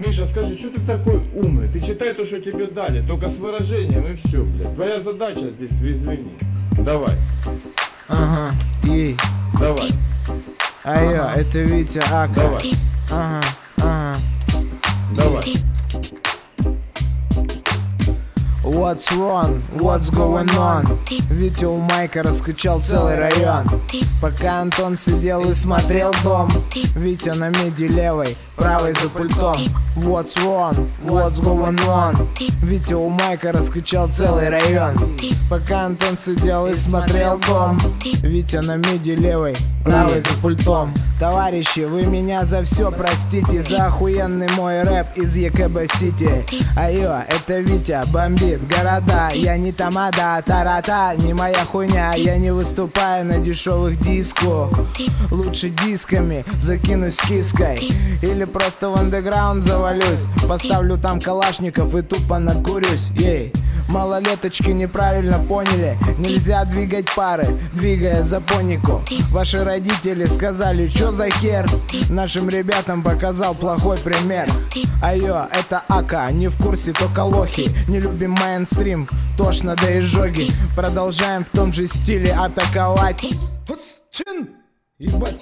Миша, скажи, что ты такой умный? Ты читай то, что тебе дали, только с выражением и все, блядь. Твоя задача здесь, извини. Давай. Ага, ей. Давай. Айо, это Витя Ака. Давай. Ага. Давай. What's wrong? What's going on? Витя у майка раскачал целый район. Пока Антон сидел и смотрел дом, Витя на миди левой, правой за пультом. What's wrong? What's going on? Витя у майка раскачал целый район. Пока Антон сидел и смотрел дом, Витя на миди левой, правой за пультом. Товарищи, вы меня за все простите, за охуенный мой рэп из ЕКБ-Сити. Айо, это Витя бомбит города. Я не тамада, тарата, не моя хуйня. Я не выступаю на дешевых диско. Лучше дисками закинусь киской, или просто в андеграунд завалюсь. Поставлю там калашников и тупо накурюсь. Ей. Малолеточки неправильно поняли, нельзя двигать пары, двигая запонику. Ваши родители сказали, чё за хер? Нашим ребятам показал плохой пример. Айо, это Ака, не в курсе, только лохи. Не любим мейнстрим, тошно да изжоги. Продолжаем в том же стиле атаковать. Ебать.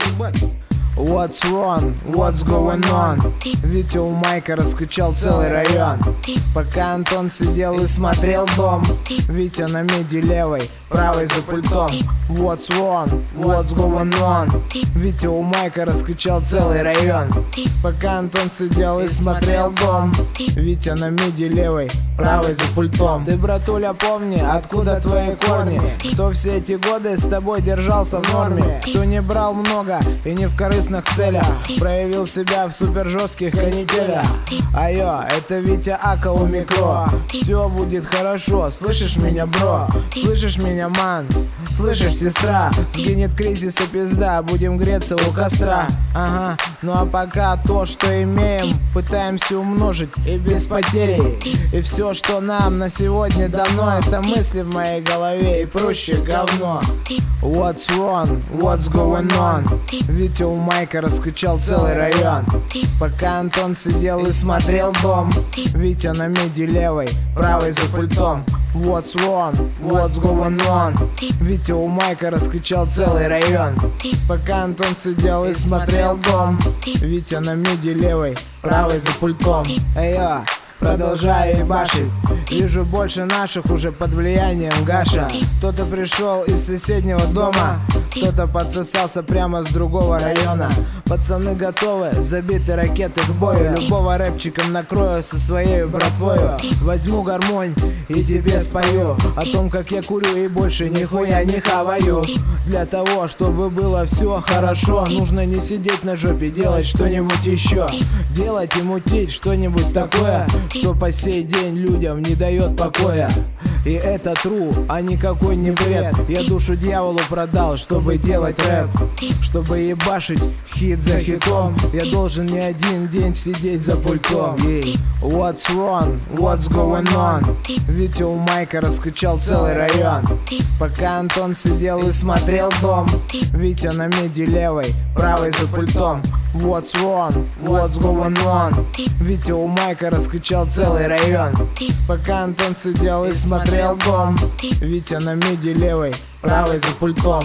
What's wrong? What's going on? Витя у майка раскачал целый район. Пока Антон сидел и смотрел дом, Витя на миди левой, правой за пультом. What's wrong? What's going on? Витя у майка раскачал целый район. Пока Антон сидел и смотрел дом, Витя на миди левой, правой за пультом. Ты, братуля, помни, откуда твои корни? Кто все эти годы с тобой держался в норме? Кто не брал много и не в корыстных целях, проявил себя в супер жестких канителях. Айо, это Витя Ака у микро. Все будет хорошо, слышишь меня, бро? Слышишь меня, ман? Слышишь, сестра? Сгинет кризис и пизда, будем греться у костра. Ага, ну а пока то, что имеем, пытаемся умножить и без потери. И все, что нам на сегодня дано, это мысли в моей голове и проще говно. What's wrong? What's going on? Витя у майка раскачал целый район. Пока Антон сидел и смотрел дом, Витя на миди левой, правой за пультом. What's wrong? What's going on? Витя у майка раскачал целый район. Пока Антон сидел и смотрел дом, Витя на миди левой, правой за пультом. Эйо, продолжаю ебашить. Вижу больше наших уже под влиянием Гаша. Кто-то пришел из соседнего дома, кто-то подсосался прямо с другого района. Пацаны готовы, забиты ракеты к бою. Любого рэпчиком накрою со своей братвою. Возьму гармонь и тебе спою о том, как я курю и больше нихуя не хаваю. Для того, чтобы было все хорошо, нужно не сидеть на жопе, делать что-нибудь еще. Делать и мутить что-нибудь такое, что по сей день людям не дает покоя. И это true, а никакой не бред. Я душу дьяволу продал, чтобы делать рэп, чтобы ебашить хит за хитом. Я должен не один день сидеть за пультом. What's wrong? What's going on? Витя у майка раскачал целый район. Пока Антон сидел и смотрел дом, Витя на миди левой, правой за пультом. What's wrong? What's going on? Витя у майка раскачал целый район. Пока Антон сидел и смотрел дом, Витя на миди левой, правой за пультом.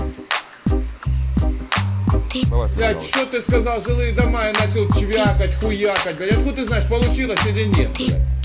Блядь, что ты сказал, жилые дома, и начал чвякать, хуякать, блядь, откуда ты знаешь, получилось или нет, блядь?